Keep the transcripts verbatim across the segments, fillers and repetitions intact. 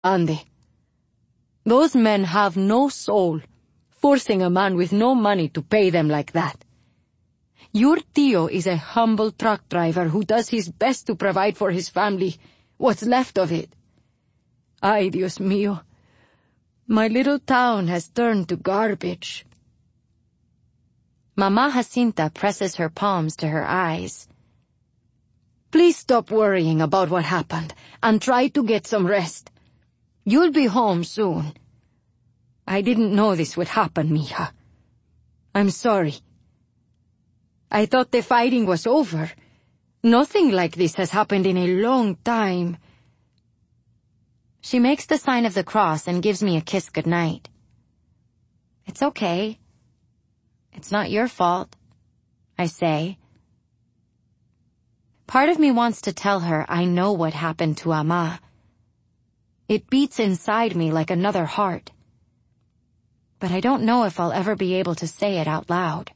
Andy. Those men have no soul, forcing a man with no money to pay them like that. Your tío is a humble truck driver who does his best to provide for his family, what's left of it. Ay, Dios mío. My little town has turned to garbage. Mama Jacinta presses her palms to her eyes. Please stop worrying about what happened and try to get some rest. You'll be home soon. I didn't know this would happen, mija. I'm sorry. I thought the fighting was over. Nothing like this has happened in a long time. She makes the sign of the cross and gives me a kiss goodnight. It's okay. It's not your fault, I say. Part of me wants to tell her I know what happened to Ama. It beats inside me like another heart. But I don't know if I'll ever be able to say it out loud.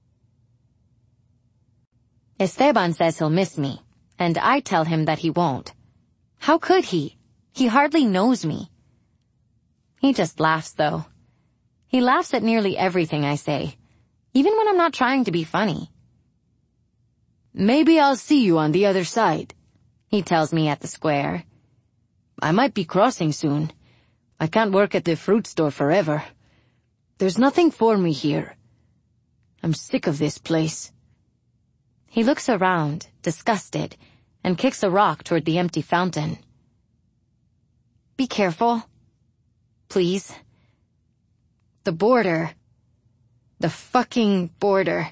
Esteban says he'll miss me, and I tell him that he won't. How could he? He hardly knows me. He just laughs, though. He laughs at nearly everything I say, even when I'm not trying to be funny. Maybe I'll see you on the other side, he tells me at the square. I might be crossing soon. I can't work at the fruit store forever. There's nothing for me here. I'm sick of this place. He looks around, disgusted, and kicks a rock toward the empty fountain. Be careful. Please. The border. The fucking border.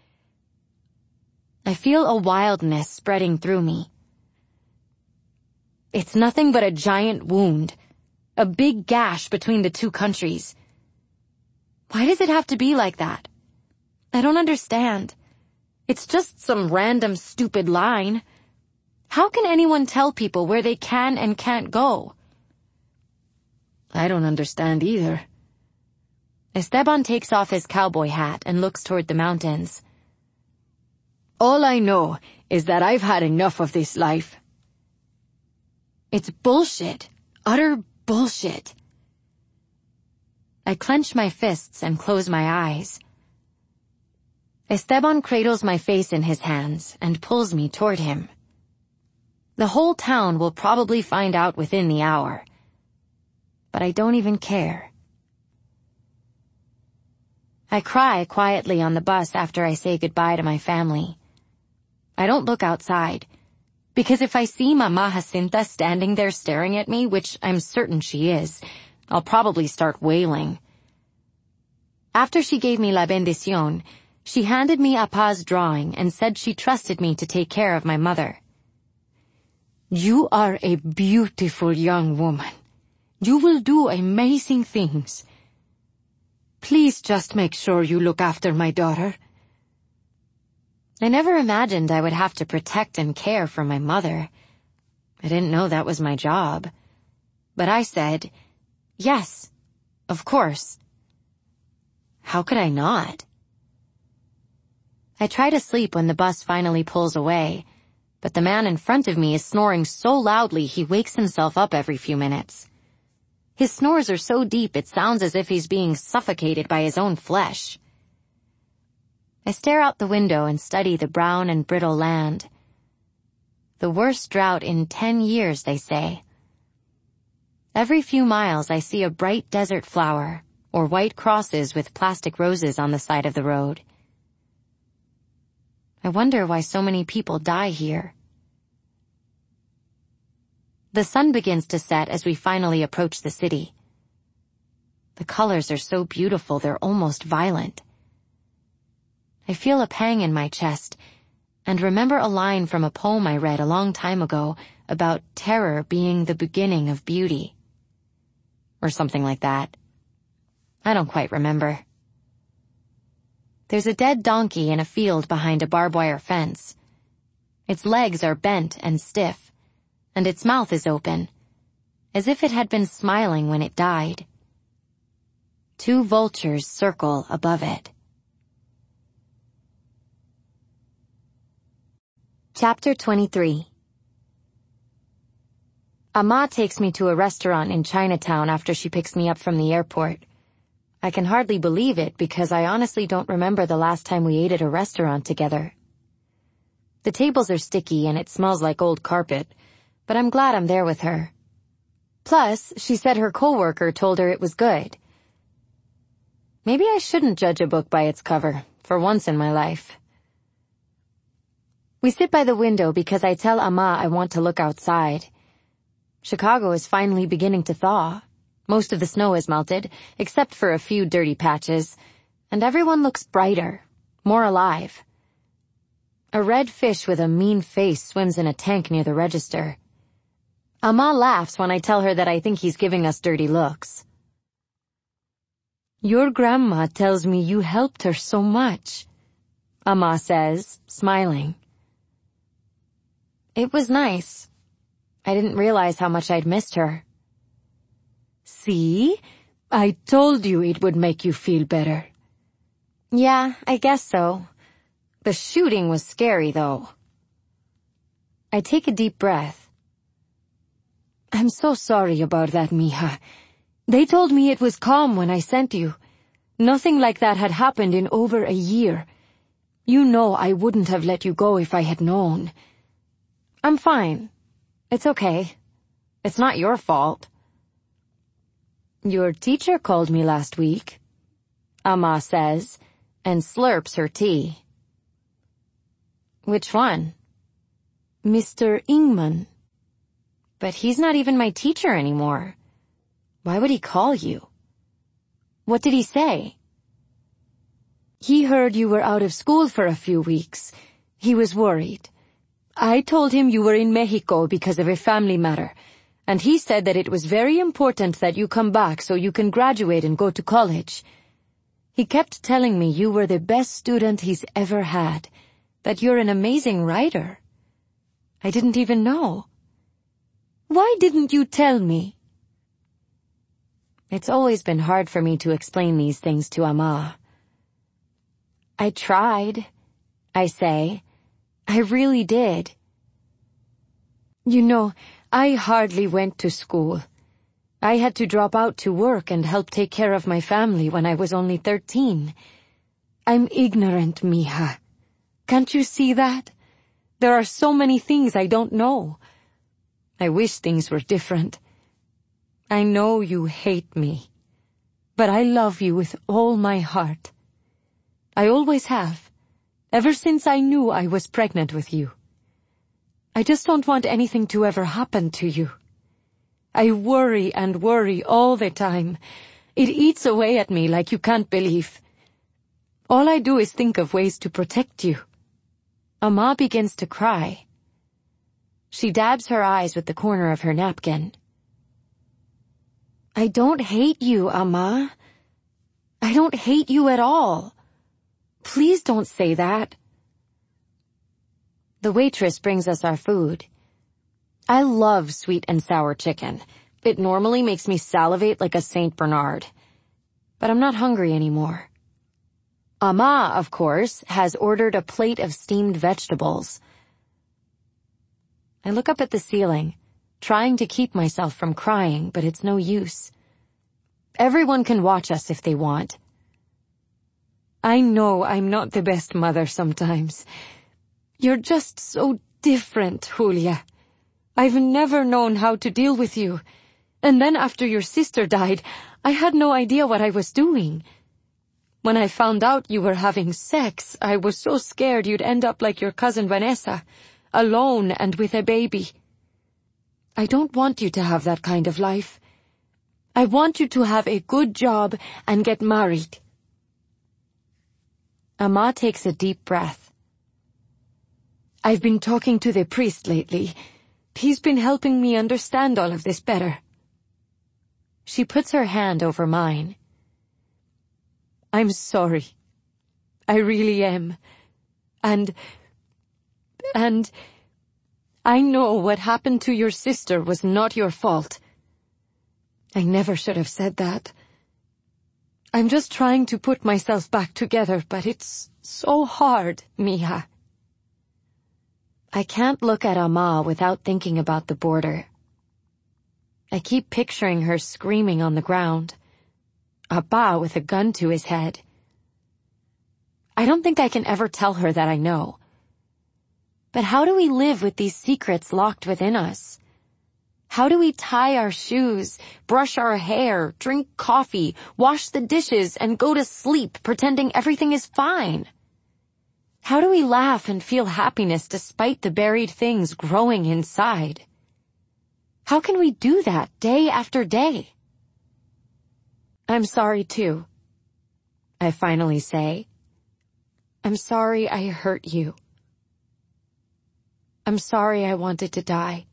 I feel a wildness spreading through me. It's nothing but a giant wound. A big gash between the two countries. Why does it have to be like that? I don't understand. It's just some random stupid line. How can anyone tell people where they can and can't go? I don't understand either. Esteban takes off his cowboy hat and looks toward the mountains. All I know is that I've had enough of this life. It's bullshit. Utter bullshit. I clench my fists and close my eyes. Esteban cradles my face in his hands and pulls me toward him. The whole town will probably find out within the hour. But I don't even care. I cry quietly on the bus after I say goodbye to my family. I don't look outside, because if I see Mama Jacinta standing there staring at me, which I'm certain she is, I'll probably start wailing. After she gave me la bendición, she handed me Apa's drawing and said she trusted me to take care of my mother. You are a beautiful young woman. You will do amazing things. Please just make sure you look after my daughter. I never imagined I would have to protect and care for my mother. I didn't know that was my job. But I said, yes, of course. How could I not? I try to sleep when the bus finally pulls away, but the man in front of me is snoring so loudly he wakes himself up every few minutes. His snores are so deep it sounds as if he's being suffocated by his own flesh. I stare out the window and study the brown and brittle land. The worst drought in ten years, they say. Every few miles I see a bright desert flower, or white crosses with plastic roses on the side of the road. I wonder why so many people die here. The sun begins to set as we finally approach the city. The colors are so beautiful they're almost violent. I feel a pang in my chest and remember a line from a poem I read a long time ago about terror being the beginning of beauty. Or something like that. I don't quite remember. There's a dead donkey in a field behind a barbed wire fence. Its legs are bent and stiff, and its mouth is open, as if it had been smiling when it died. Two vultures circle above it. Chapter twenty-three. Ama takes me to a restaurant in Chinatown after she picks me up from the airport. I can hardly believe it because I honestly don't remember the last time we ate at a restaurant together. The tables are sticky and it smells like old carpet, but I'm glad I'm there with her. Plus, she said her coworker told her it was good. Maybe I shouldn't judge a book by its cover, for once in my life. We sit by the window because I tell Ama I want to look outside. Chicago is finally beginning to thaw. Most of the snow has melted, except for a few dirty patches, and everyone looks brighter, more alive. A red fish with a mean face swims in a tank near the register. Ama laughs when I tell her that I think he's giving us dirty looks. Your grandma tells me you helped her so much, Ama says, smiling. It was nice. I didn't realize how much I'd missed her. See? I told you it would make you feel better. Yeah, I guess so. The shooting was scary, though. I take a deep breath. I'm so sorry about that, mija. They told me it was calm when I sent you. Nothing like that had happened in over a year. You know I wouldn't have let you go if I had known. I'm fine. It's okay. It's not your fault. Your teacher called me last week, Ama says, and slurps her tea. Which one? Mister Ingman. But he's not even my teacher anymore. Why would he call you? What did he say? He heard you were out of school for a few weeks. He was worried. I told him you were in Mexico because of a family matter, and he said that it was very important that you come back so you can graduate and go to college. He kept telling me you were the best student he's ever had, that you're an amazing writer. I didn't even know. Why didn't you tell me? It's always been hard for me to explain these things to Ama. I tried, I say. I really did. You know, I hardly went to school. I had to drop out to work and help take care of my family when I was only thirteen. I'm ignorant, mija. Can't you see that? There are so many things I don't know. I wish things were different. I know you hate me, but I love you with all my heart. I always have, ever since I knew I was pregnant with you. I just don't want anything to ever happen to you. I worry and worry all the time. It eats away at me like you can't believe. All I do is think of ways to protect you. Ama begins to cry. She dabs her eyes with the corner of her napkin. I don't hate you, Ama. I don't hate you at all. Please don't say that. The waitress brings us our food. I love sweet and sour chicken. It normally makes me salivate like a Saint Bernard. But I'm not hungry anymore. Ama, of course, has ordered a plate of steamed vegetables. I look up at the ceiling, trying to keep myself from crying, but it's no use. Everyone can watch us if they want. I know I'm not the best mother sometimes. You're just so different, Julia. I've never known how to deal with you. And then after your sister died, I had no idea what I was doing. When I found out you were having sex, I was so scared you'd end up like your cousin Vanessa, alone and with a baby. I don't want you to have that kind of life. I want you to have a good job and get married. Ama takes a deep breath. I've been talking to the priest lately. He's been helping me understand all of this better. She puts her hand over mine. I'm sorry. I really am. And, and, I know what happened to your sister was not your fault. I never should have said that. I'm just trying to put myself back together, but it's so hard, mija. I can't look at Ama without thinking about the border. I keep picturing her screaming on the ground. Appa with a gun to his head. I don't think I can ever tell her that I know. But how do we live with these secrets locked within us? How do we tie our shoes, brush our hair, drink coffee, wash the dishes, and go to sleep pretending everything is fine? How do we laugh and feel happiness despite the buried things growing inside? How can we do that day after day? I'm sorry too, I finally say. I'm sorry I hurt you. I'm sorry I wanted to die.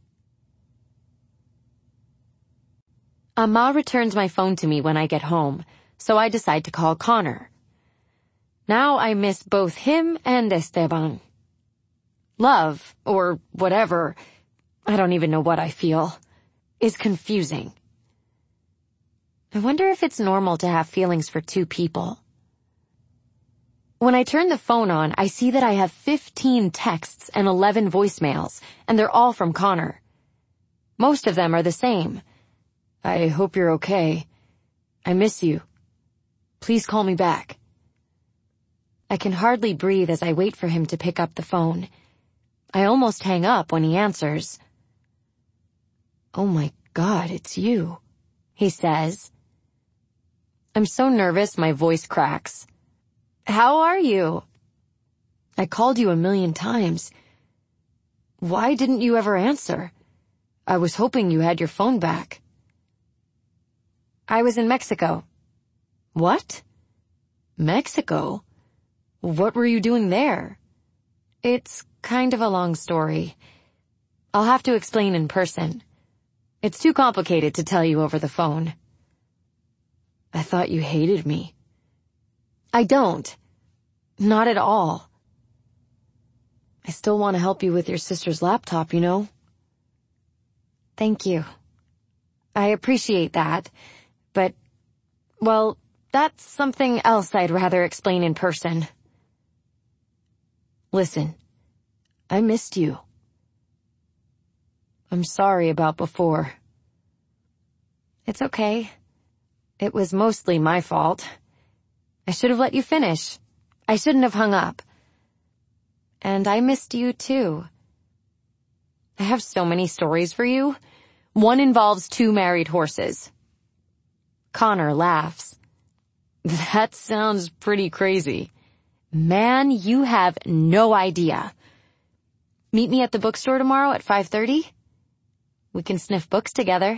Amma returns my phone to me when I get home, so I decide to call Connor. Now I miss both him and Esteban. Love, or whatever, I don't even know what I feel, is confusing. I wonder if it's normal to have feelings for two people. When I turn the phone on, I see that I have fifteen texts and eleven voicemails, and they're all from Connor. Most of them are the same. I hope you're okay. I miss you. Please call me back. I can hardly breathe as I wait for him to pick up the phone. I almost hang up when he answers. Oh my God, it's you, he says. I'm so nervous my voice cracks. How are you? I called you a million times. Why didn't you ever answer? I was hoping you had your phone back. I was in Mexico. What? Mexico? What were you doing there? It's kind of a long story. I'll have to explain in person. It's too complicated to tell you over the phone. I thought you hated me. I don't. Not at all. I still want to help you with your sister's laptop, you know? Thank you. I appreciate that, but, well, that's something else I'd rather explain in person. Listen, I missed you. I'm sorry about before. It's okay. It was mostly my fault. I should have let you finish. I shouldn't have hung up. And I missed you too. I have so many stories for you. One involves two married horses. Connor laughs. That sounds pretty crazy. Man, you have no idea. Meet me at the bookstore tomorrow at five thirty. We can sniff books together.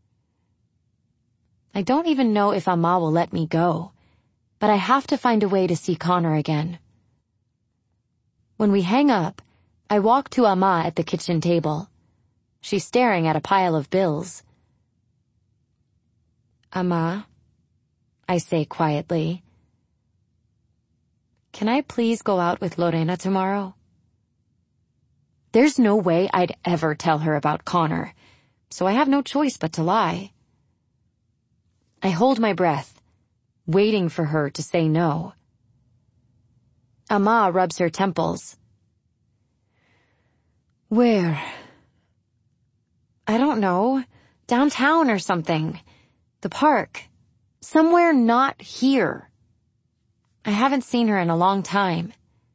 I don't even know if Amma will let me go, but I have to find a way to see Connor again. When we hang up, I walk to Amma at the kitchen table. She's staring at a pile of bills. Amma, I say quietly, can I please go out with Lorena tomorrow? There's no way I'd ever tell her about Connor, so I have no choice but to lie. I hold my breath, waiting for her to say no. Amma rubs her temples. Where? I don't know. Downtown or something. The park. Somewhere not here. I haven't seen her in a long time.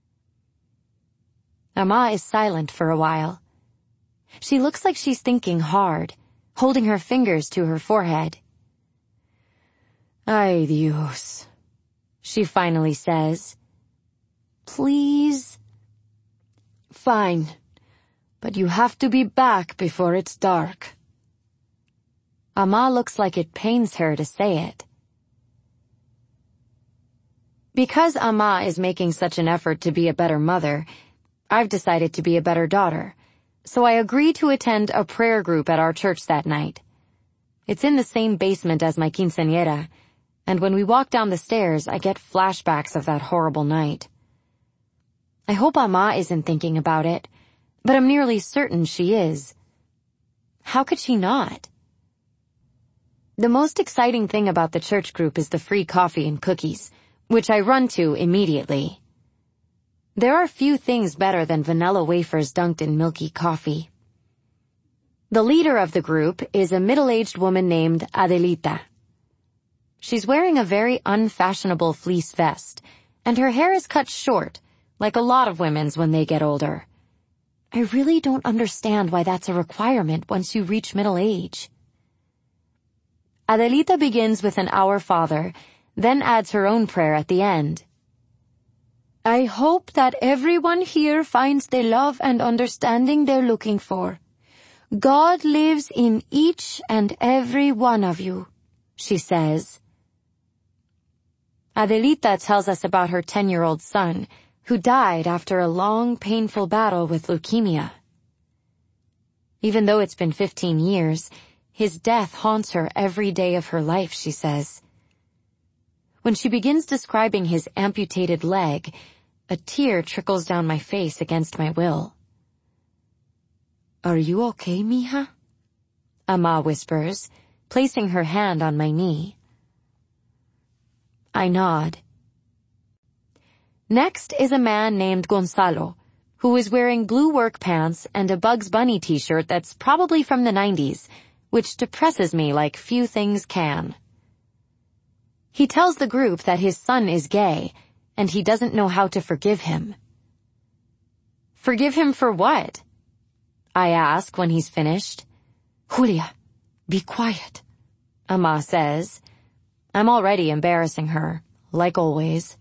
Amma is silent for a while. She looks like she's thinking hard, holding her fingers to her forehead. Ay Dios, she finally says. Please? Fine, but you have to be back before it's dark. Amma looks like it pains her to say it. Because Amma is making such an effort to be a better mother, I've decided to be a better daughter, so I agree to attend a prayer group at our church that night. It's in the same basement as my quinceañera, and when we walk down the stairs, I get flashbacks of that horrible night. I hope Amma isn't thinking about it, but I'm nearly certain she is. How could she not? The most exciting thing about the church group is the free coffee and cookies, which I run to immediately. There are few things better than vanilla wafers dunked in milky coffee. The leader of the group is a middle-aged woman named Adelita. She's wearing a very unfashionable fleece vest, and her hair is cut short, like a lot of women's when they get older. I really don't understand why that's a requirement once you reach middle age. Adelita begins with an Our Father, then adds her own prayer at the end. I hope that everyone here finds the love and understanding they're looking for. God lives in each and every one of you, she says. Adelita tells us about her ten-year-old son, who died after a long, painful battle with leukemia. Even though it's been fifteen years, his death haunts her every day of her life, she says. When she begins describing his amputated leg, a tear trickles down my face against my will. Are you okay, mija? Ama whispers, placing her hand on my knee. I nod. Next is a man named Gonzalo, who is wearing blue work pants and a Bugs Bunny t-shirt that's probably from the nineties, which depresses me like few things can. He tells the group that his son is gay, and he doesn't know how to forgive him. Forgive him for what? I ask when he's finished. Julia, be quiet, Ama says. I'm already embarrassing her, like always.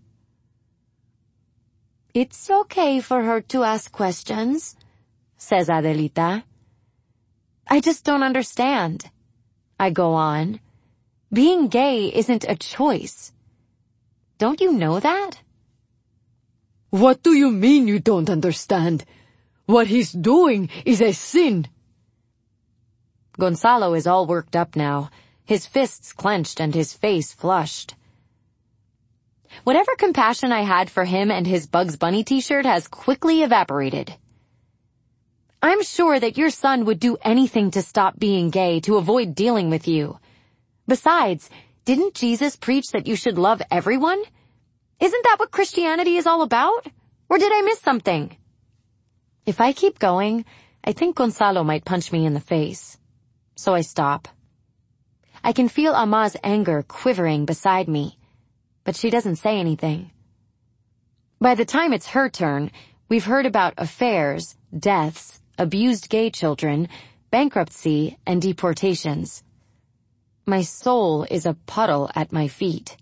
It's okay for her to ask questions, says Adelita. I just don't understand. I go on. Being gay isn't a choice. Don't you know that? What do you mean you don't understand? What he's doing is a sin. Gonzalo is all worked up now, his fists clenched and his face flushed. Whatever compassion I had for him and his Bugs Bunny t-shirt has quickly evaporated. I'm sure that your son would do anything to stop being gay to avoid dealing with you. Besides, didn't Jesus preach that you should love everyone? Isn't that what Christianity is all about? Or did I miss something? If I keep going, I think Gonzalo might punch me in the face. So I stop. I can feel Ama's anger quivering beside me, but she doesn't say anything. By the time it's her turn, we've heard about affairs, deaths, abused gay children, bankruptcy, and deportations. My soul is a puddle at my feet.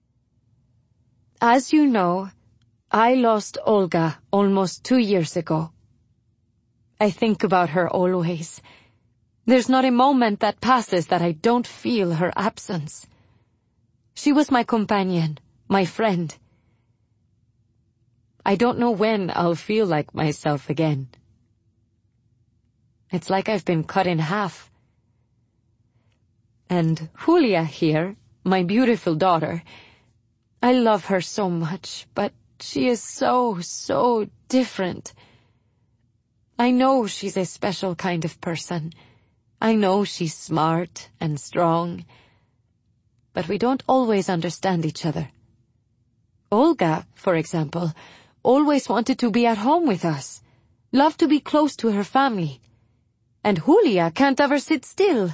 As you know, I lost Olga almost two years ago. I think about her always. There's not a moment that passes that I don't feel her absence. She was my companion, my friend. I don't know when I'll feel like myself again. It's like I've been cut in half. And Julia here, my beautiful daughter, I love her so much, but she is so, so different. I know she's a special kind of person. I know she's smart and strong. But we don't always understand each other. Olga, for example, always wanted to be at home with us, loved to be close to her family. And Julia can't ever sit still.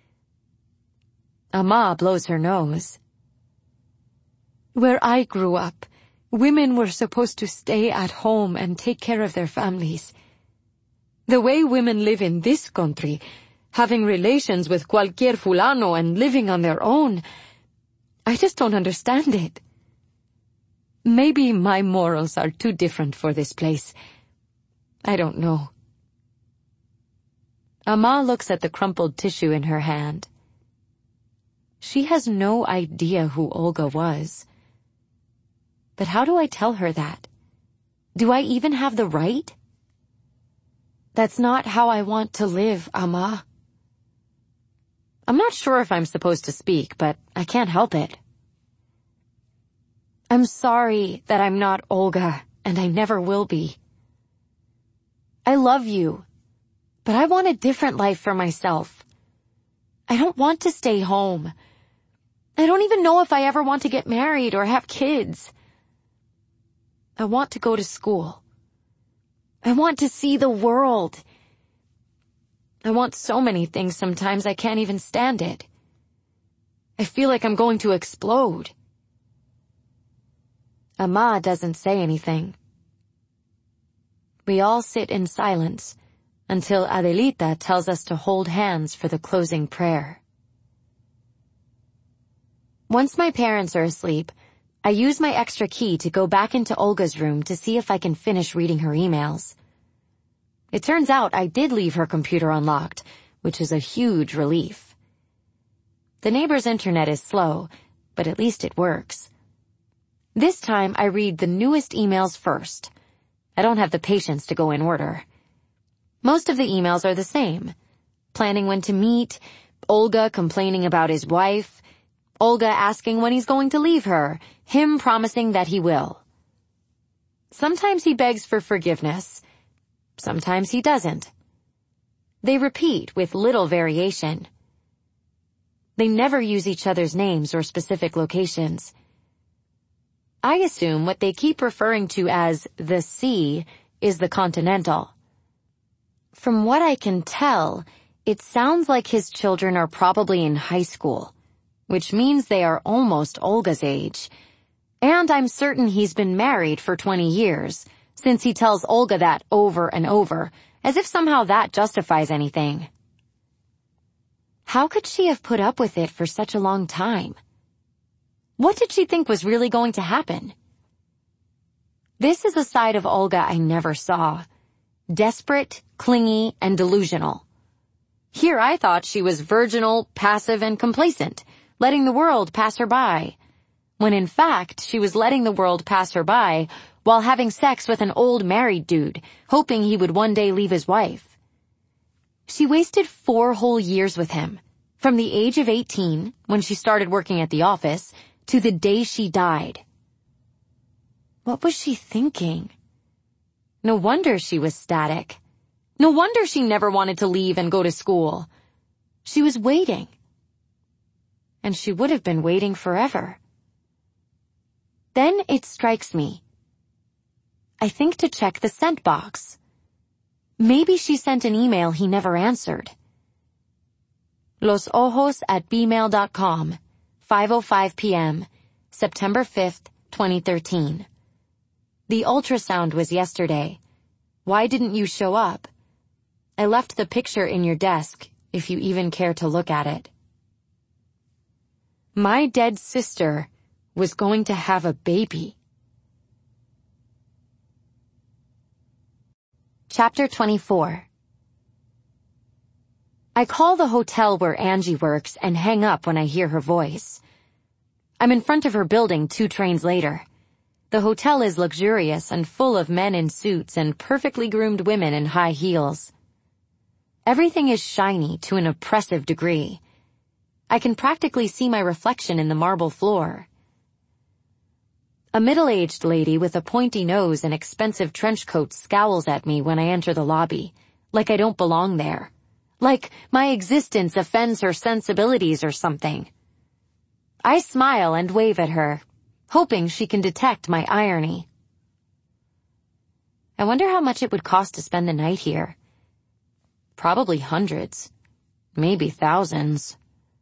Ama blows her nose. Where I grew up, women were supposed to stay at home and take care of their families. The way women live in this country, having relations with cualquier fulano and living on their own, I just don't understand it. Maybe my morals are too different for this place. I don't know. Ama looks at the crumpled tissue in her hand. She has no idea who Olga was. But how do I tell her that? Do I even have the right? That's not how I want to live, Ama. I'm not sure if I'm supposed to speak, but I can't help it. I'm sorry that I'm not Olga, and I never will be. I love you, but I want a different life for myself. I don't want to stay home. I don't even know if I ever want to get married or have kids. I want to go to school. I want to see the world. I want so many things sometimes I can't even stand it. I feel like I'm going to explode. Ama doesn't say anything. We all sit in silence until Adelita tells us to hold hands for the closing prayer. Once my parents are asleep, I use my extra key to go back into Olga's room to see if I can finish reading her emails. It turns out I did leave her computer unlocked, which is a huge relief. The neighbor's internet is slow, but at least it works. This time I read the newest emails first. I don't have the patience to go in order. Most of the emails are the same. Planning when to meet, Olga complaining about his wife, Olga asking when he's going to leave her, him promising that he will. Sometimes he begs for forgiveness. Sometimes he doesn't. They repeat with little variation. They never use each other's names or specific locations. I assume what they keep referring to as the sea is the Continental. From what I can tell, it sounds like his children are probably in high school, which means they are almost Olga's age. And I'm certain he's been married for twenty years, since he tells Olga that over and over, as if somehow that justifies anything. How could she have put up with it for such a long time? What did she think was really going to happen? This is a side of Olga I never saw. Desperate, clingy, and delusional. Here I thought she was virginal, passive, and complacent, letting the world pass her by, when in fact she was letting the world pass her by while having sex with an old married dude, hoping he would one day leave his wife. She wasted four whole years with him, from the age of eighteen, when she started working at the office, to the day she died. What was she thinking? No wonder she was static. No wonder she never wanted to leave and go to school. She was waiting. And she would have been waiting forever. Then it strikes me. I think to check the sent box. Maybe she sent an email he never answered. Los Ojos at bmail dot com, five oh five p.m., September fifth, twenty thirteen. The ultrasound was yesterday. Why didn't you show up? I left the picture in your desk, if you even care to look at it. My dead sister was going to have a baby. Chapter twenty-four. I call the hotel where Angie works and hang up when I hear her voice. I'm in front of her building two trains later. The hotel is luxurious and full of men in suits and perfectly groomed women in high heels. Everything is shiny to an oppressive degree. I can practically see my reflection in the marble floor. A middle-aged lady with a pointy nose and expensive trench coat scowls at me when I enter the lobby, like I don't belong there. Like my existence offends her sensibilities or something. I smile and wave at her, hoping she can detect my irony. I wonder how much it would cost to spend the night here. Probably hundreds. Maybe thousands.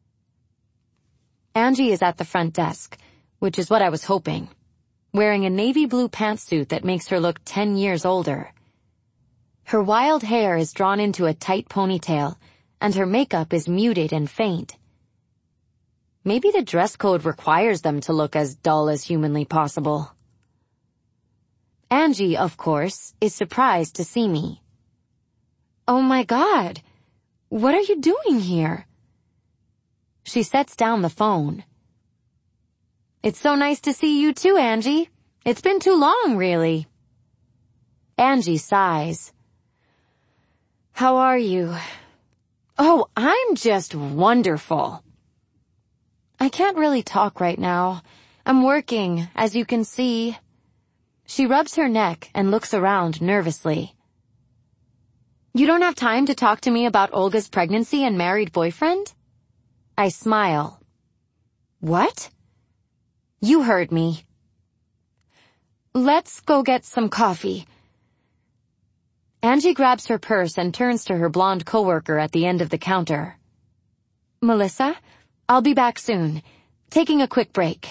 Angie is at the front desk, which is what I was hoping, wearing a navy blue pantsuit that makes her look ten years older. Her wild hair is drawn into a tight ponytail, and her makeup is muted and faint. Maybe the dress code requires them to look as dull as humanly possible. Angie, of course, is surprised to see me. Oh my God! What are you doing here? She sets down the phone. It's so nice to see you too, Angie. It's been too long, really. Angie sighs. How are you? Oh, I'm just wonderful. I can't really talk right now. I'm working, as you can see. She rubs her neck and looks around nervously. You don't have time to talk to me about Olga's pregnancy and married boyfriend? I smile. What? You heard me. Let's go get some coffee. Angie grabs her purse and turns to her blonde coworker at the end of the counter. Melissa, I'll be back soon. Taking a quick break.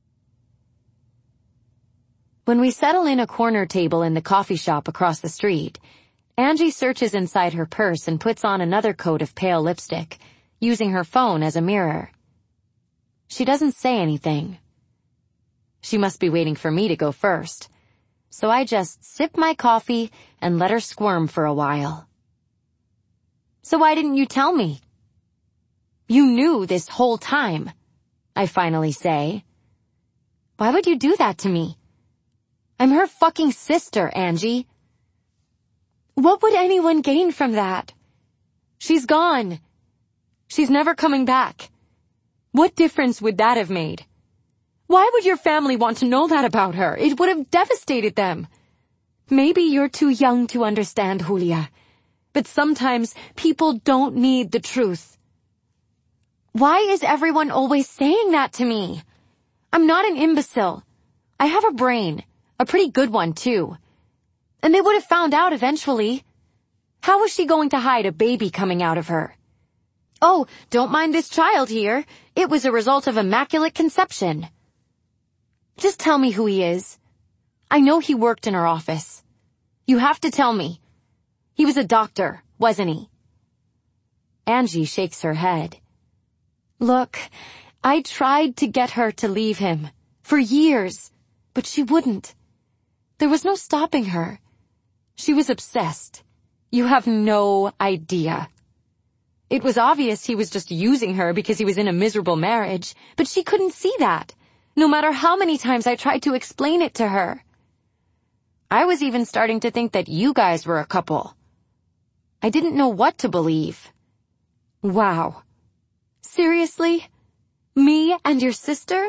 When we settle in a corner table in the coffee shop across the street, Angie searches inside her purse and puts on another coat of pale lipstick, using her phone as a mirror. She doesn't say anything. She must be waiting for me to go first, so I just sip my coffee and let her squirm for a while. So why didn't you tell me? You knew this whole time, I finally say. Why would you do that to me? I'm her fucking sister, Angie. What would anyone gain from that? She's gone. She's never coming back. What difference would that have made? Why would your family want to know that about her? It would have devastated them. Maybe you're too young to understand, Julia, but sometimes people don't need the truth. Why is everyone always saying that to me? I'm not an imbecile. I have a brain. A pretty good one, too. And they would have found out eventually. How was she going to hide a baby coming out of her? Oh, don't mind this child here. It was a result of immaculate conception. Just tell me who he is. I know he worked in our office. You have to tell me. He was a doctor, wasn't he? Angie shakes her head. Look, I tried to get her to leave him. For years. But she wouldn't. There was no stopping her. She was obsessed. You have no idea. It was obvious he was just using her because he was in a miserable marriage, but she couldn't see that, no matter how many times I tried to explain it to her. I was even starting to think that you guys were a couple. I didn't know what to believe. Wow. Seriously? Me and your sister?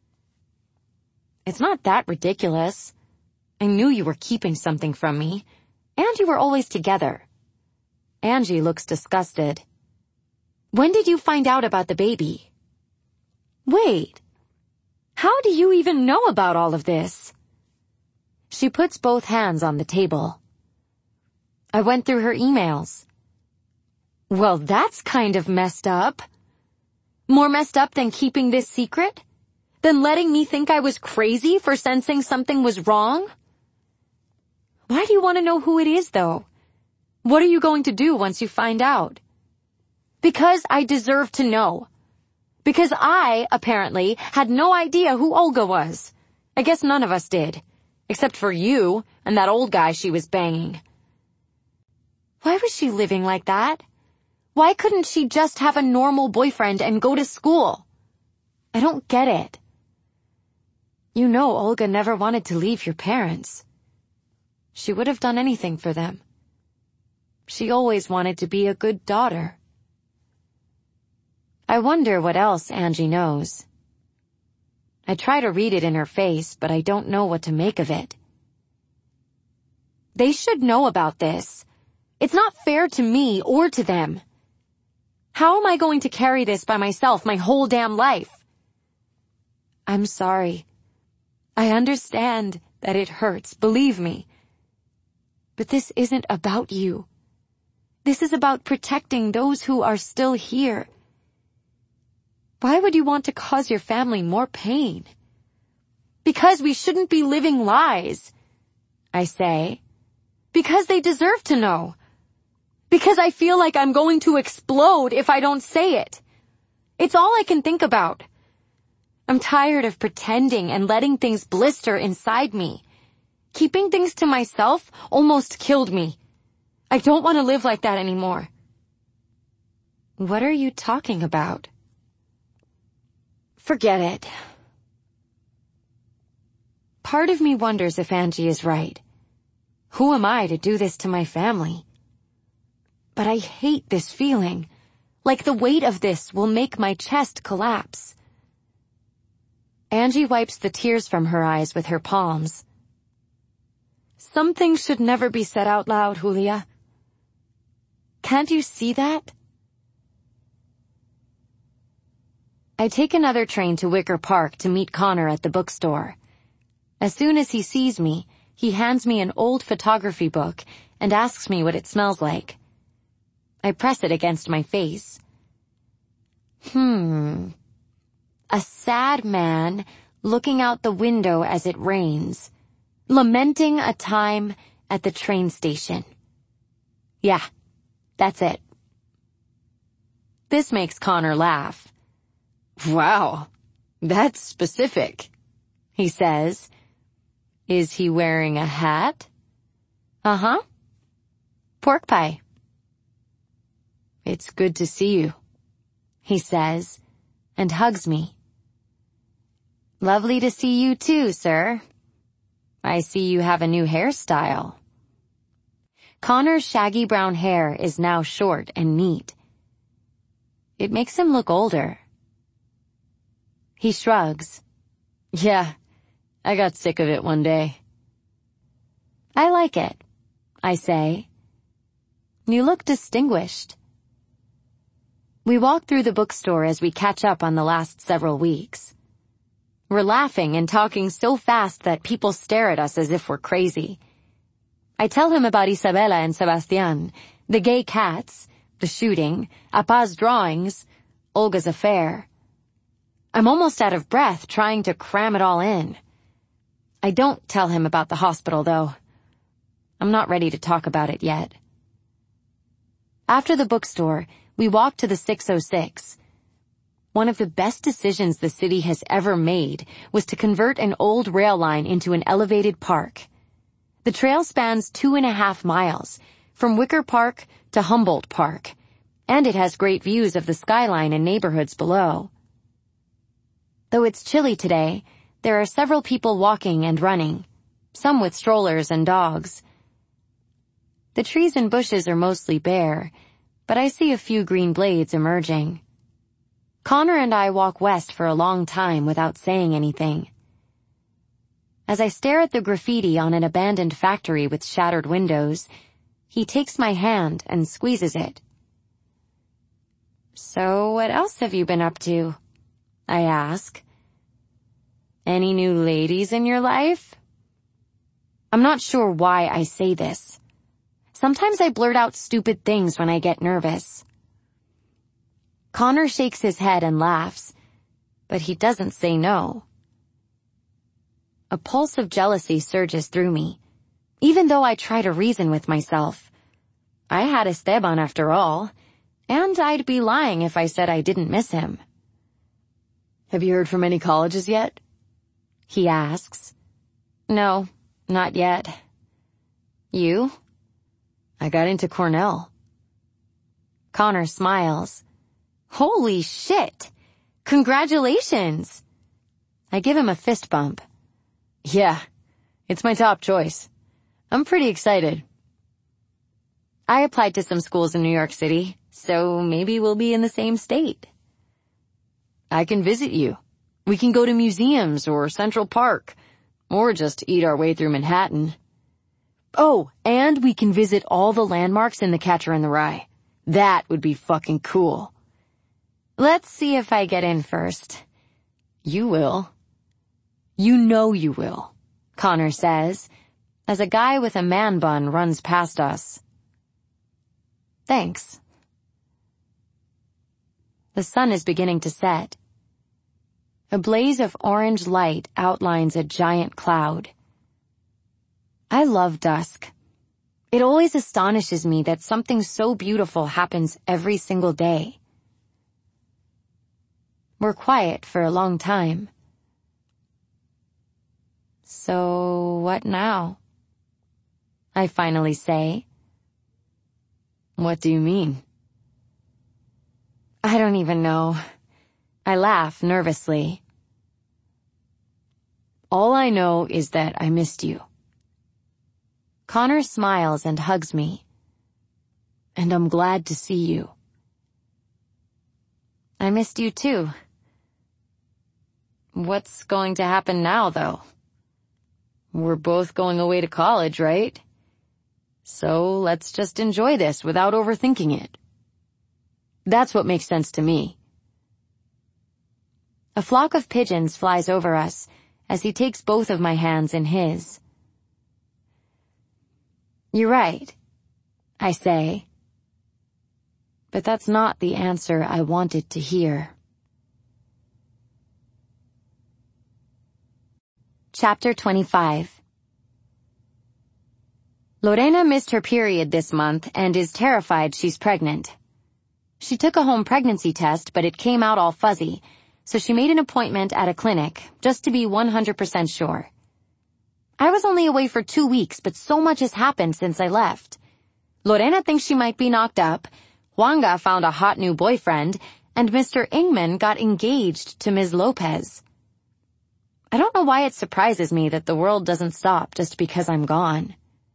It's not that ridiculous. I knew you were keeping something from me, and you were always together. Angie looks disgusted. When did you find out about the baby? Wait. How do you even know about all of this? She puts both hands on the table. I went through her emails. Well, that's kind of messed up. More messed up than keeping this secret? Than letting me think I was crazy for sensing something was wrong? Why do you want to know who it is, though? What are you going to do once you find out? Because I deserve to know. Because I, apparently, had no idea who Olga was. I guess none of us did. Except for you and that old guy she was banging. Why was she living like that? Why couldn't she just have a normal boyfriend and go to school? I don't get it. You know Olga never wanted to leave your parents. She would have done anything for them. She always wanted to be a good daughter. I wonder what else Angie knows. I try to read it in her face, but I don't know what to make of it. They should know about this. It's not fair to me or to them. How am I going to carry this by myself my whole damn life? I'm sorry. I understand that it hurts, believe me. But this isn't about you. This is about protecting those who are still here. Why would you want to cause your family more pain? Because we shouldn't be living lies, I say. Because they deserve to know. Because I feel like I'm going to explode if I don't say it. It's all I can think about. I'm tired of pretending and letting things blister inside me. Keeping things to myself almost killed me. I don't want to live like that anymore. What are you talking about? Forget it. Part of me wonders if Angie is right. Who am I to do this to my family? But I hate this feeling. Like the weight of this will make my chest collapse. Angie wipes the tears from her eyes with her palms. Some things should never be said out loud, Julia. Can't you see that? I take another train to Wicker Park to meet Connor at the bookstore. As soon as he sees me, he hands me an old photography book and asks me what it smells like. I press it against my face. Hmm. A sad man looking out the window as it rains, lamenting a time at the train station. Yeah, that's it. This makes Connor laugh. Wow, that's specific, he says. Is he wearing a hat? Uh-huh. Pork pie. It's good to see you, he says, and hugs me. Lovely to see you too, sir. I see you have a new hairstyle. Connor's shaggy brown hair is now short and neat. It makes him look older. He shrugs. Yeah, I got sick of it one day. I like it, I say. You look distinguished. We walk through the bookstore as we catch up on the last several weeks. We're laughing and talking so fast that people stare at us as if we're crazy. I tell him about Isabella and Sebastian, the gay cats, the shooting, Apa's drawings, Olga's affair. I'm almost out of breath trying to cram it all in. I don't tell him about the hospital, though. I'm not ready to talk about it yet. After the bookstore, we walk to the six oh six. One of the best decisions the city has ever made was to convert an old rail line into an elevated park. The trail spans two and a half miles, from Wicker Park to Humboldt Park, and it has great views of the skyline and neighborhoods below. Though it's chilly today, there are several people walking and running, some with strollers and dogs. The trees and bushes are mostly bare, but I see a few green blades emerging. Connor and I walk west for a long time without saying anything. As I stare at the graffiti on an abandoned factory with shattered windows, he takes my hand and squeezes it. So what else have you been up to? I ask. Any new ladies in your life? I'm not sure why I say this. Sometimes I blurt out stupid things when I get nervous. Connor shakes his head and laughs, but he doesn't say no. A pulse of jealousy surges through me, even though I try to reason with myself. I had Esteban after all, and I'd be lying if I said I didn't miss him. Have you heard from any colleges yet? He asks. No, not yet. You? I got into Cornell. Connor smiles. Holy shit! Congratulations! I give him a fist bump. Yeah, it's my top choice. I'm pretty excited. I applied to some schools in New York City, so maybe we'll be in the same state. I can visit you. We can go to museums or Central Park, or just eat our way through Manhattan. Oh, and we can visit all the landmarks in The Catcher in the Rye. That would be fucking cool. Let's see if I get in first. You will. You know you will, Connor says, as a guy with a man bun runs past us. Thanks. The sun is beginning to set. A blaze of orange light outlines a giant cloud. I love dusk. It always astonishes me that something so beautiful happens every single day. We're quiet for a long time. So, what now? I finally say. What do you mean? I don't even know. I laugh nervously. All I know is that I missed you. Connor smiles and hugs me. And I'm glad to see you. I missed you too. What's going to happen now, though? We're both going away to college, right? So let's just enjoy this without overthinking it. That's what makes sense to me. A flock of pigeons flies over us as he takes both of my hands in his. You're right. I say. But that's not the answer I wanted to hear. Chapter twenty-five. Lorena missed her period this month and is terrified she's pregnant. She took a home pregnancy test, but it came out all fuzzy, so she made an appointment at a clinic just to be one hundred percent sure. I was only away for two weeks, but so much has happened since I left. Lorena thinks she might be knocked up, Juanga found a hot new boyfriend, and Mister Ingman got engaged to Miz Lopez. I don't know why it surprises me that the world doesn't stop just because I'm gone.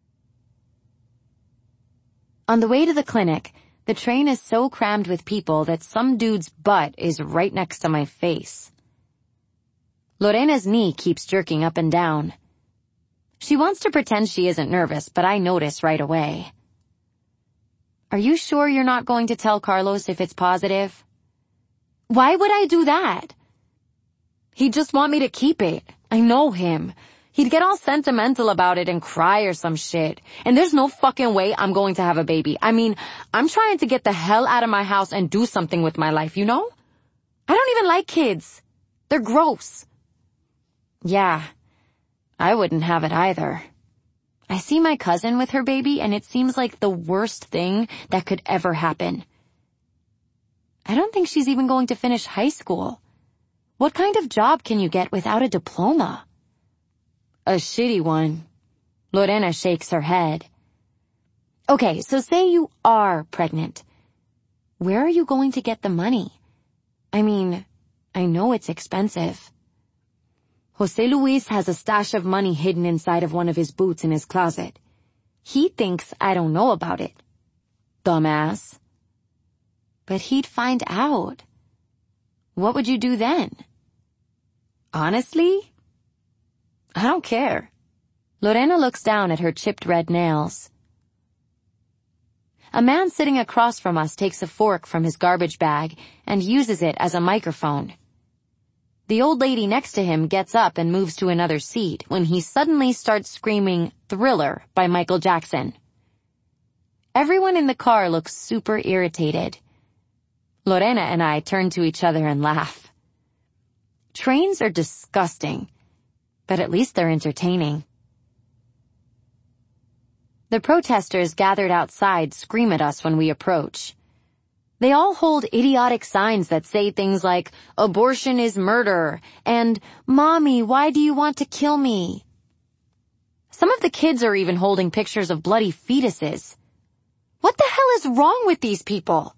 On the way to the clinic, the train is so crammed with people that some dude's butt is right next to my face. Lorena's knee keeps jerking up and down. She wants to pretend she isn't nervous, but I notice right away. Are you sure you're not going to tell Carlos if it's positive? Why would I do that? He'd just want me to keep it. I know him. He'd get all sentimental about it and cry or some shit. And there's no fucking way I'm going to have a baby. I mean, I'm trying to get the hell out of my house and do something with my life, you know? I don't even like kids. They're gross. Yeah, I wouldn't have it either. I see my cousin with her baby and it seems like the worst thing that could ever happen. I don't think she's even going to finish high school. What kind of job can you get without a diploma? A shitty one. Lorena shakes her head. Okay, so say you are pregnant. Where are you going to get the money? I mean, I know it's expensive. Jose Luis has a stash of money hidden inside of one of his boots in his closet. He thinks I don't know about it. Dumbass. But he'd find out. What would you do then? Honestly? I don't care. Lorena looks down at her chipped red nails. A man sitting across from us takes a fork from his garbage bag and uses it as a microphone. The old lady next to him gets up and moves to another seat when he suddenly starts screaming Thriller by Michael Jackson. Everyone in the car looks super irritated. Lorena and I turn to each other and laugh. Trains are disgusting, but at least they're entertaining. The protesters gathered outside scream at us when we approach. They all hold idiotic signs that say things like, abortion is murder, and, Mommy, why do you want to kill me? Some of the kids are even holding pictures of bloody fetuses. What the hell is wrong with these people?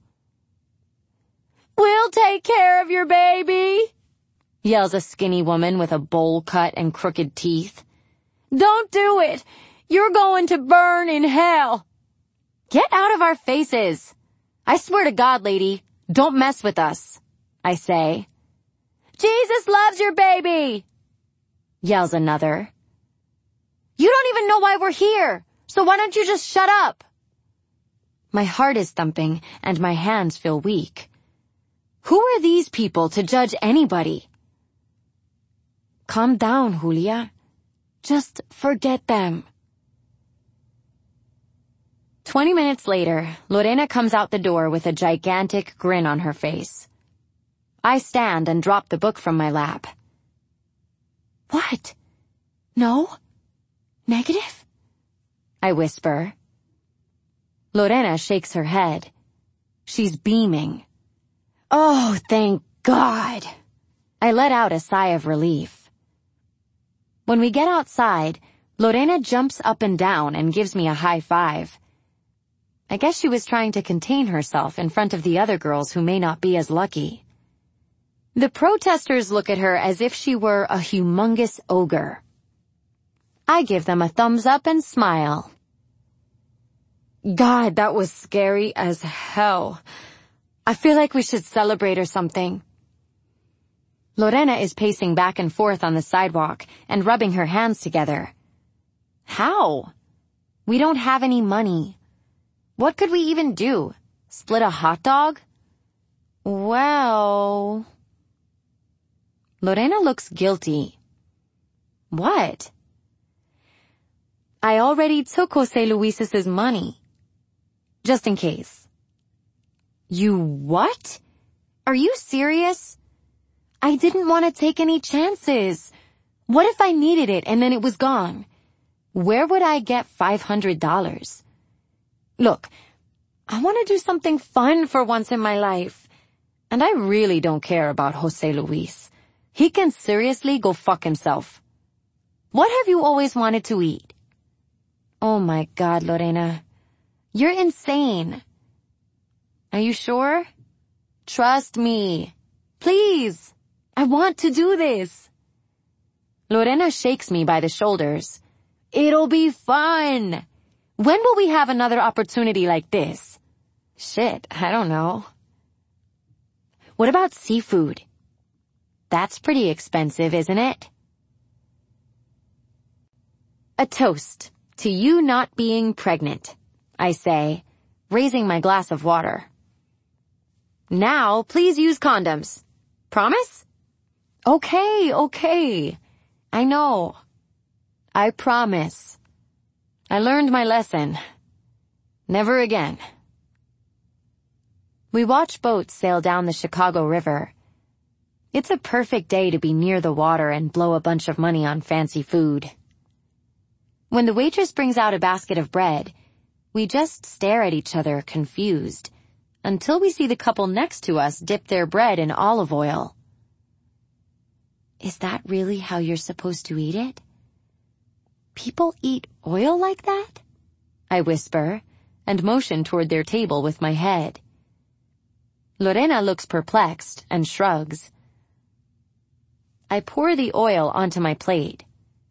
We'll take care of your baby, yells a skinny woman with a bowl cut and crooked teeth. Don't do it! You're going to burn in hell! Get out of our faces! I swear to God, lady, don't mess with us, I say. Jesus loves your baby, yells another. You don't even know why we're here, so why don't you just shut up? My heart is thumping and my hands feel weak. Who are these people to judge anybody? Calm down, Julia. Just forget them. Twenty minutes later, Lorena comes out the door with a gigantic grin on her face. I stand and drop the book from my lap. What? No? Negative? I whisper. Lorena shakes her head. She's beaming. Oh, thank God! I let out a sigh of relief. When we get outside, Lorena jumps up and down and gives me a high five. I guess she was trying to contain herself in front of the other girls who may not be as lucky. The protesters look at her as if she were a humongous ogre. I give them a thumbs up and smile. God, that was scary as hell. I feel like we should celebrate or something. Lorena is pacing back and forth on the sidewalk and rubbing her hands together. How? We don't have any money. What could we even do? Split a hot dog? Well... Lorena looks guilty. What? I already took Jose Luis's money. Just in case. You what? Are you serious? I didn't want to take any chances. What if I needed it and then it was gone? Where would I get five hundred dollars? Look, I want to do something fun for once in my life. And I really don't care about Jose Luis. He can seriously go fuck himself. What have you always wanted to eat? Oh my God, Lorena. You're insane. Are you sure? Trust me. Please. I want to do this. Lorena shakes me by the shoulders. It'll be fun. When will we have another opportunity like this? Shit, I don't know. What about seafood? That's pretty expensive, isn't it? A toast to you not being pregnant, I say, raising my glass of water. Now, please use condoms. Promise? Okay, okay. I know. I promise. I learned my lesson. Never again. We watch boats sail down the Chicago River. It's a perfect day to be near the water and blow a bunch of money on fancy food. When the waitress brings out a basket of bread, we just stare at each other confused until we see the couple next to us dip their bread in olive oil. Is that really how you're supposed to eat it? People eat oil like that? I whisper and motion toward their table with my head. Lorena looks perplexed and shrugs. I pour the oil onto my plate.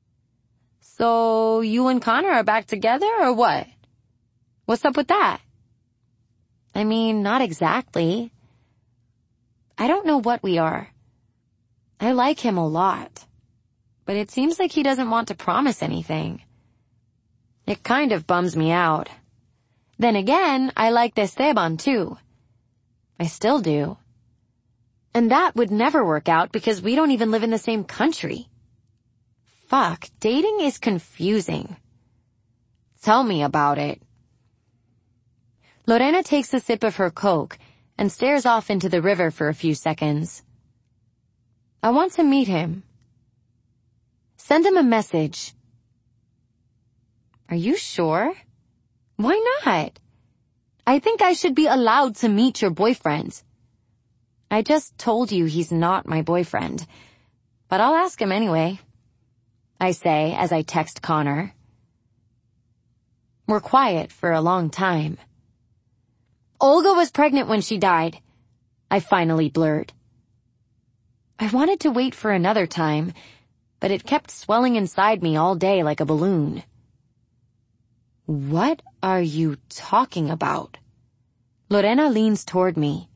So you and Connor are back together or what? What's up with that? I mean, not exactly. I don't know what we are. I like him a lot, but it seems like he doesn't want to promise anything. It kind of bums me out. Then again, I liked Esteban too. I still do. And that would never work out because we don't even live in the same country. Fuck, dating is confusing. Tell me about it. Lorena takes a sip of her Coke and stares off into the river for a few seconds. I want to meet him. Send him a message. Are you sure? Why not? I think I should be allowed to meet your boyfriend. I just told you he's not my boyfriend, but I'll ask him anyway, I say as I text Connor. We're quiet for a long time. Olga was pregnant when she died, I finally blurt. I wanted to wait for another time, but it kept swelling inside me all day like a balloon. What are you talking about? Lorena leans toward me.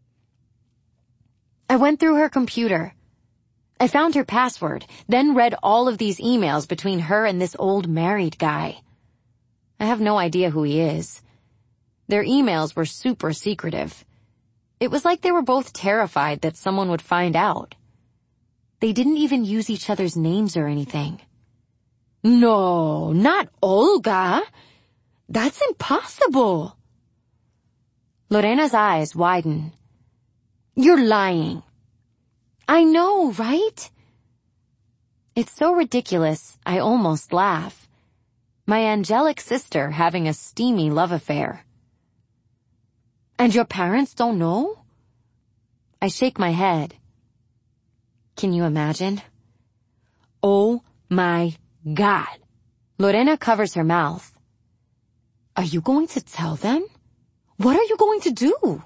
I went through her computer. I found her password, then read all of these emails between her and this old married guy. I have no idea who he is. Their emails were super secretive. It was like they were both terrified that someone would find out. They didn't even use each other's names or anything. No, not Olga. That's impossible. Lorena's eyes widen. You're lying. I know, right? It's so ridiculous, I almost laugh. My angelic sister having a steamy love affair. And your parents don't know? I shake my head. Can you imagine? Oh my God. Lorena covers her mouth. Are you going to tell them? What are you going to do?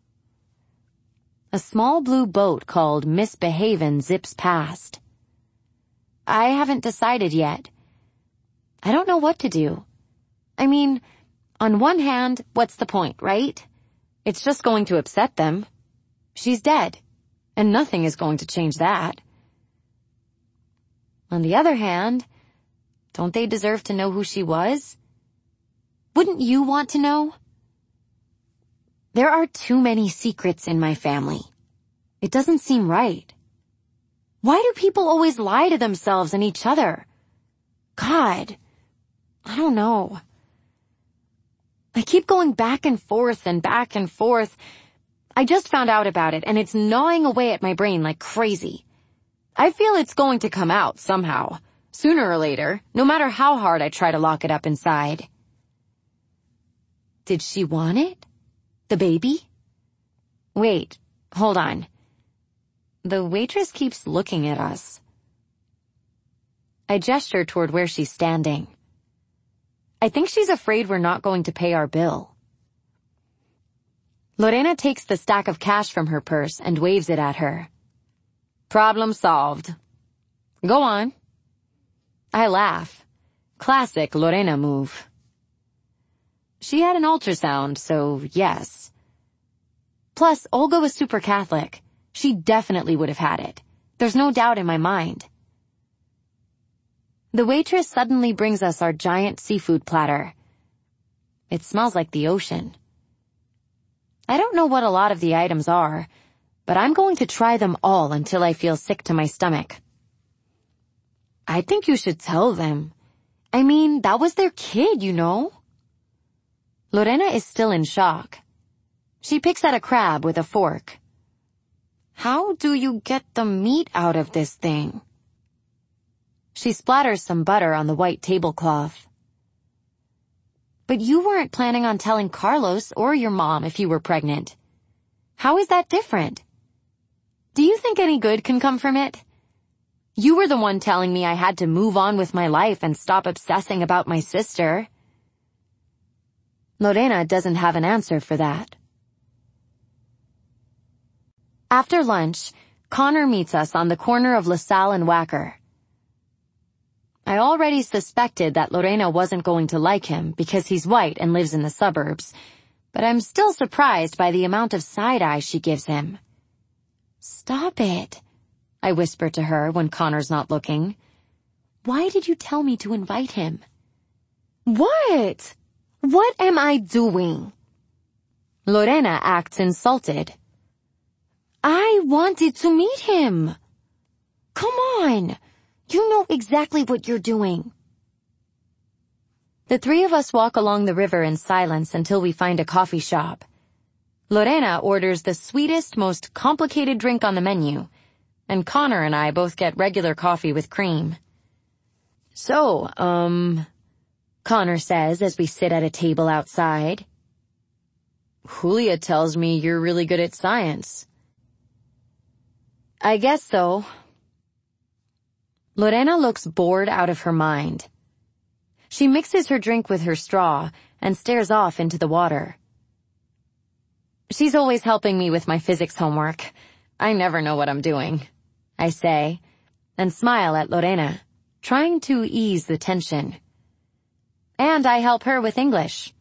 A small blue boat called Misbehavin' zips past. I haven't decided yet. I don't know what to do. I mean, on one hand, what's the point, right? It's just going to upset them. She's dead, and nothing is going to change that. On the other hand, don't they deserve to know who she was? Wouldn't you want to know? There are too many secrets in my family. It doesn't seem right. Why do people always lie to themselves and each other? God, I don't know. I keep going back and forth and back and forth. I just found out about it, and it's gnawing away at my brain like crazy. I feel it's going to come out somehow, sooner or later, no matter how hard I try to lock it up inside. Did she want it? The baby? Wait, hold on. The waitress keeps looking at us. I gesture toward where she's standing. I think she's afraid we're not going to pay our bill. Lorena takes the stack of cash from her purse and waves it at her. Problem solved. Go on. I laugh. Classic Lorena move. She had an ultrasound, so yes. Plus, Olga was super Catholic. She definitely would have had it. There's no doubt in my mind. The waitress suddenly brings us our giant seafood platter. It smells like the ocean. I don't know what a lot of the items are, but I'm going to try them all until I feel sick to my stomach. I think you should tell them. I mean, that was their kid, you know? Lorena is still in shock. She picks at a crab with a fork. How do you get the meat out of this thing? She splatters some butter on the white tablecloth. But you weren't planning on telling Carlos or your mom if you were pregnant. How is that different? Do you think any good can come from it? You were the one telling me I had to move on with my life and stop obsessing about my sister. Lorena doesn't have an answer for that. After lunch, Connor meets us on the corner of LaSalle and Wacker. I already suspected that Lorena wasn't going to like him because he's white and lives in the suburbs, but I'm still surprised by the amount of side-eye she gives him. Stop it, I whisper to her when Connor's not looking. Why did you tell me to invite him? What? What am I doing? Lorena acts insulted. I wanted to meet him. Come on. You know exactly what you're doing. The three of us walk along the river in silence until we find a coffee shop. Lorena orders the sweetest, most complicated drink on the menu, and Connor and I both get regular coffee with cream. So, um, Connor says as we sit at a table outside. Julia tells me you're really good at science. I guess so. Lorena looks bored out of her mind. She mixes her drink with her straw and stares off into the water. She's always helping me with my physics homework. I never know what I'm doing, I say, and smile at Lorena, trying to ease the tension. And I help her with English.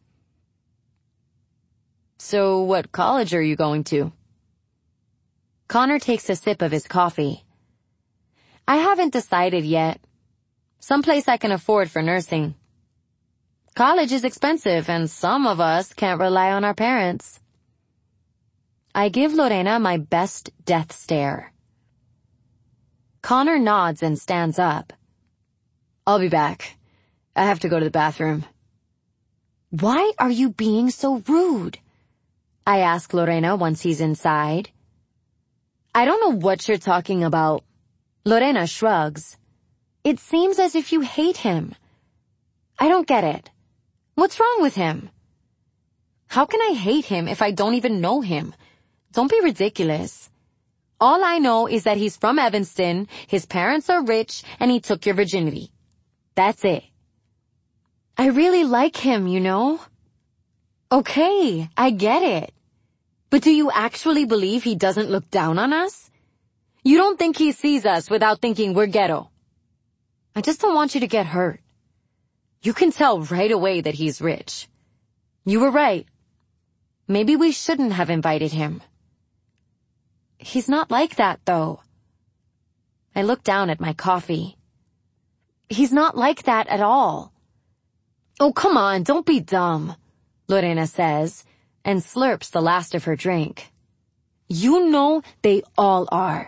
So what college are you going to? Connor takes a sip of his coffee. I haven't decided yet. Someplace I can afford for nursing. College is expensive, and some of us can't rely on our parents. I give Lorena my best death stare. Connor nods and stands up. I'll be back. I have to go to the bathroom. Why are you being so rude? I ask Lorena once he's inside. I don't know what you're talking about. Lorena shrugs. It seems as if you hate him. I don't get it. What's wrong with him? How can I hate him if I don't even know him? Don't be ridiculous. All I know is that he's from Evanston, his parents are rich, and he took your virginity. That's it. I really like him, you know? Okay, I get it. But do you actually believe he doesn't look down on us? You don't think he sees us without thinking we're ghetto. I just don't want you to get hurt. You can tell right away that he's rich. You were right. Maybe we shouldn't have invited him. He's not like that, though. I look down at my coffee. He's not like that at all. Oh, come on, don't be dumb, Lorena says, and slurps the last of her drink. You know they all are.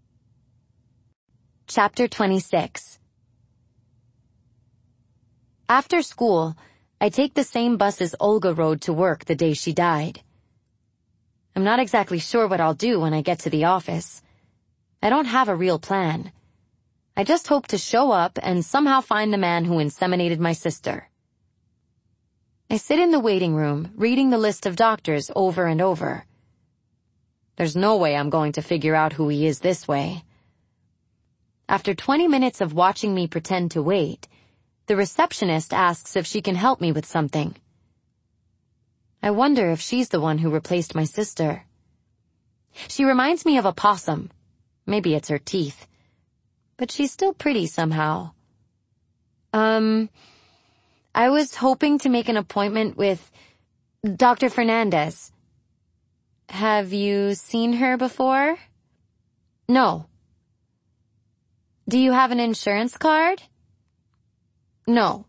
Chapter twenty-six. After school, I take the same bus as Olga rode to work the day she died. I'm not exactly sure what I'll do when I get to the office. I don't have a real plan. I just hope to show up and somehow find the man who inseminated my sister. I sit in the waiting room, reading the list of doctors over and over. There's no way I'm going to figure out who he is this way. After twenty minutes of watching me pretend to wait, the receptionist asks if she can help me with something. I wonder if she's the one who replaced my sister. She reminds me of a possum. Maybe it's her teeth. But she's still pretty somehow. Um, I was hoping to make an appointment with Doctor Fernandez. Have you seen her before? No. Do you have an insurance card? No.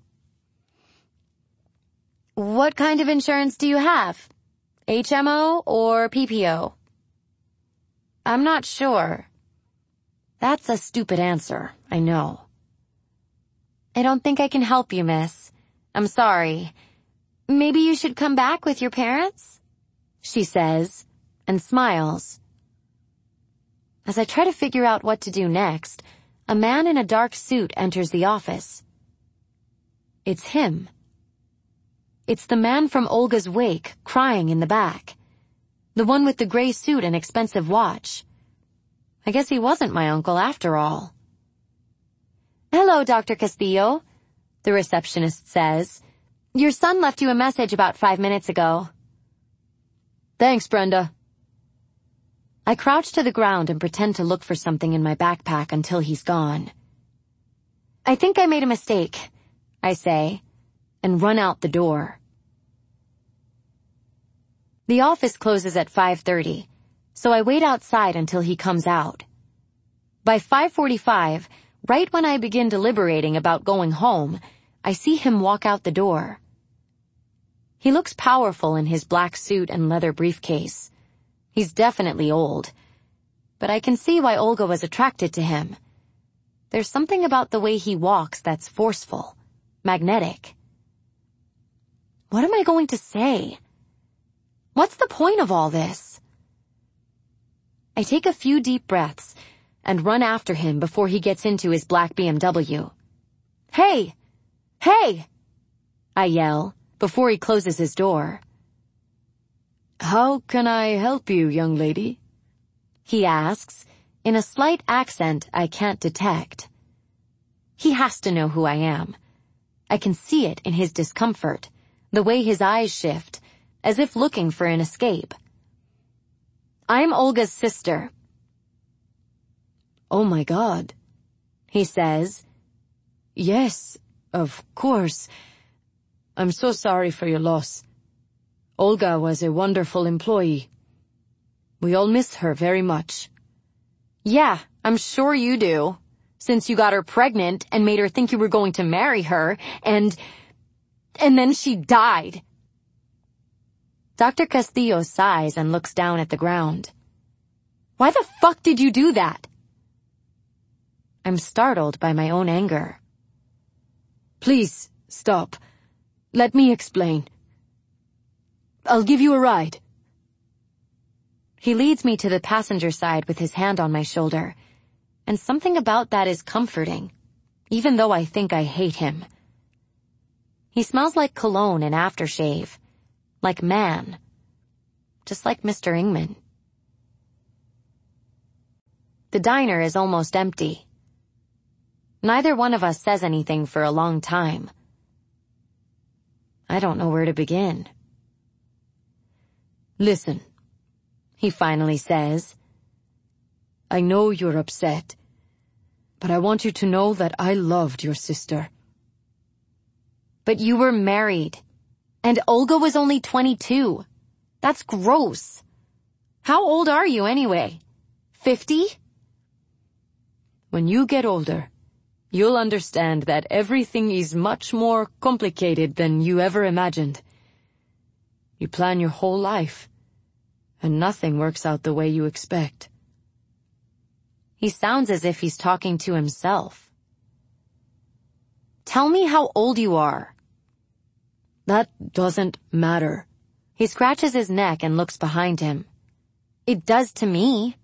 What kind of insurance do you have? H M O or P P O? I'm not sure. That's a stupid answer, I know. I don't think I can help you, miss. I'm sorry. Maybe you should come back with your parents? She says, and smiles. As I try to figure out what to do next, a man in a dark suit enters the office. It's him. It's the man from Olga's wake, crying in the back. The one with the gray suit and expensive watch. I guess he wasn't my uncle after all. Hello, Doctor Castillo, the receptionist says. Your son left you a message about five minutes ago. Thanks, Brenda. I crouch to the ground and pretend to look for something in my backpack until he's gone. I think I made a mistake, I say, and run out the door. The office closes at five thirty, so I wait outside until he comes out. By five forty-five, right when I begin deliberating about going home, I see him walk out the door. He looks powerful in his black suit and leather briefcase. He's definitely old, but I can see why Olga was attracted to him. There's something about the way he walks that's forceful, magnetic. What am I going to say? What's the point of all this? I take a few deep breaths and run after him before he gets into his black B M W. Hey! Hey! I yell before he closes his door. How can I help you, young lady? He asks, in a slight accent I can't detect. He has to know who I am. I can see it in his discomfort, the way his eyes shift, as if looking for an escape. I'm Olga's sister. Oh my God, he says. Yes, of course. I'm so sorry for your loss. Olga was a wonderful employee. We all miss her very much. Yeah, I'm sure you do, since you got her pregnant and made her think you were going to marry her, and... and then she died. Doctor Castillo sighs and looks down at the ground. Why the fuck did you do that? I'm startled by my own anger. Please, stop. Let me explain. I'll give you a ride. He leads me to the passenger side with his hand on my shoulder, and something about that is comforting, even though I think I hate him. He smells like cologne and aftershave, like man, just like Mister Ingman. The diner is almost empty. Neither one of us says anything for a long time. I don't know where to begin. Listen, he finally says. I know you're upset, but I want you to know that I loved your sister. But you were married, and Olga was only twenty-two. That's gross. How old are you anyway? Fifty? When you get older, you'll understand that everything is much more complicated than you ever imagined. You plan your whole life, and nothing works out the way you expect. He sounds as if he's talking to himself. Tell me how old you are. That doesn't matter. He scratches his neck and looks behind him. It does to me.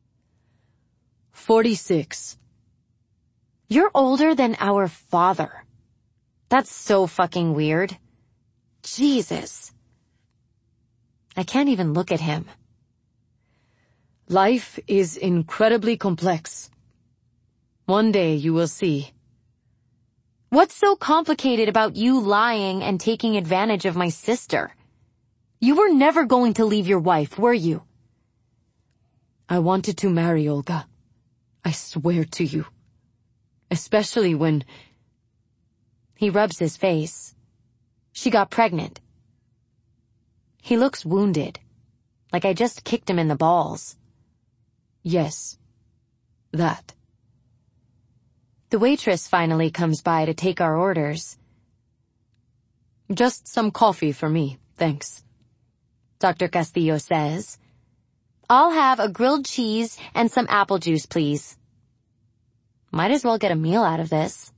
Forty-six. You're older than our father. That's so fucking weird. Jesus. I can't even look at him. Life is incredibly complex. One day you will see. What's so complicated about you lying and taking advantage of my sister? You were never going to leave your wife, were you? I wanted to marry Olga. I swear to you. Especially when... He rubs his face. She got pregnant. He looks wounded, like I just kicked him in the balls. Yes, that. The waitress finally comes by to take our orders. Just some coffee for me, thanks. Doctor Castillo says. I'll have a grilled cheese and some apple juice, please. Might as well get a meal out of this.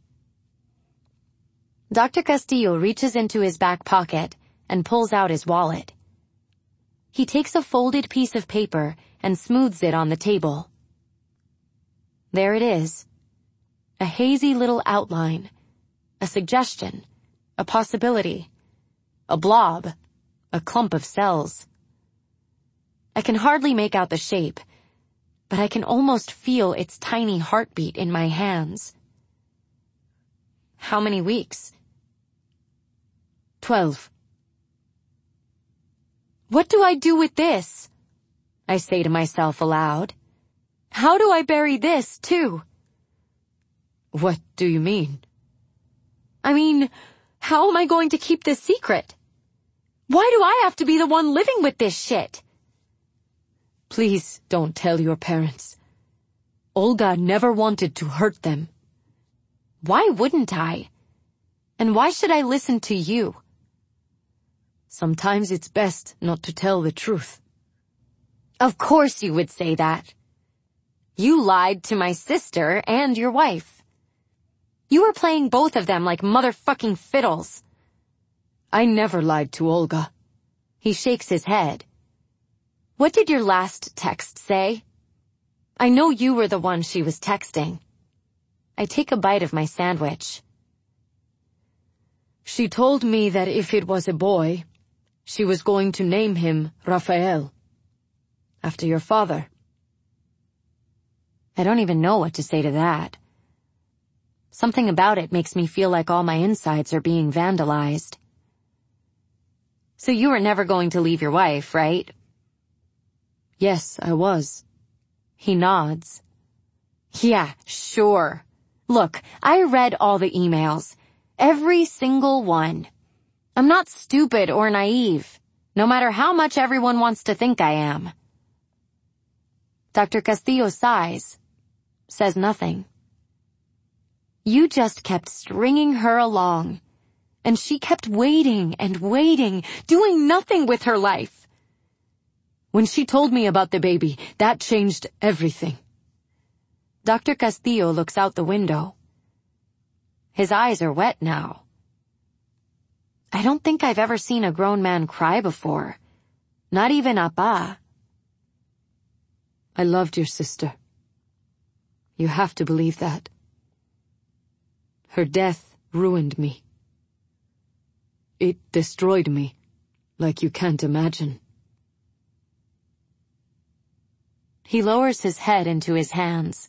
Doctor Castillo reaches into his back pocket and pulls out his wallet. He takes a folded piece of paper and smooths it on the table. There it is. A hazy little outline. A suggestion. A possibility. A blob. A clump of cells. I can hardly make out the shape, but I can almost feel its tiny heartbeat in my hands. How many weeks? Twelve. What do I do with this? I say to myself aloud. How do I bury this, too? What do you mean? I mean, how am I going to keep this secret? Why do I have to be the one living with this shit? Please don't tell your parents. Olga never wanted to hurt them. Why wouldn't I? And why should I listen to you? Sometimes it's best not to tell the truth. Of course you would say that. You lied to my sister and your wife. You were playing both of them like motherfucking fiddles. I never lied to Olga. He shakes his head. What did your last text say? I know you were the one she was texting. I take a bite of my sandwich. She told me that if it was a boy, she was going to name him Rafael. After your father. I don't even know what to say to that. Something about it makes me feel like all my insides are being vandalized. So you were never going to leave your wife, right? Yes, I was. He nods. Yeah, sure. Look, I read all the emails. Every single one. I'm not stupid or naive, no matter how much everyone wants to think I am. Doctor Castillo sighs, says nothing. You just kept stringing her along, and she kept waiting and waiting, doing nothing with her life. When she told me about the baby, that changed everything. Doctor Castillo looks out the window. His eyes are wet now. I don't think I've ever seen a grown man cry before. Not even Appa. I loved your sister. You have to believe that. Her death ruined me. It destroyed me, like you can't imagine. He lowers his head into his hands.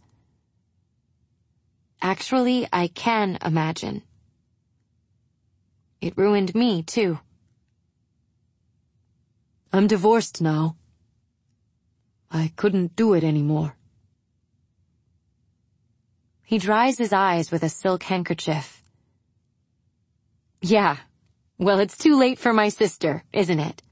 Actually, I can imagine. It ruined me, too. I'm divorced now. I couldn't do it anymore. He dries his eyes with a silk handkerchief. Yeah, well, it's too late for my sister, isn't it?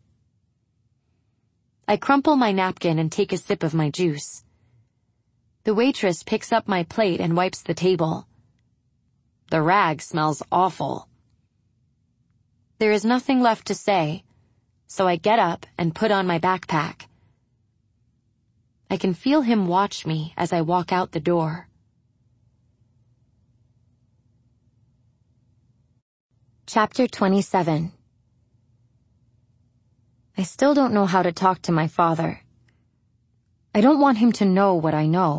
I crumple my napkin and take a sip of my juice. The waitress picks up my plate and wipes the table. The rag smells awful. There is nothing left to say, so I get up and put on my backpack. I can feel him watch me as I walk out the door. Chapter twenty-seven. I still don't know how to talk to my father. I don't want him to know what I know.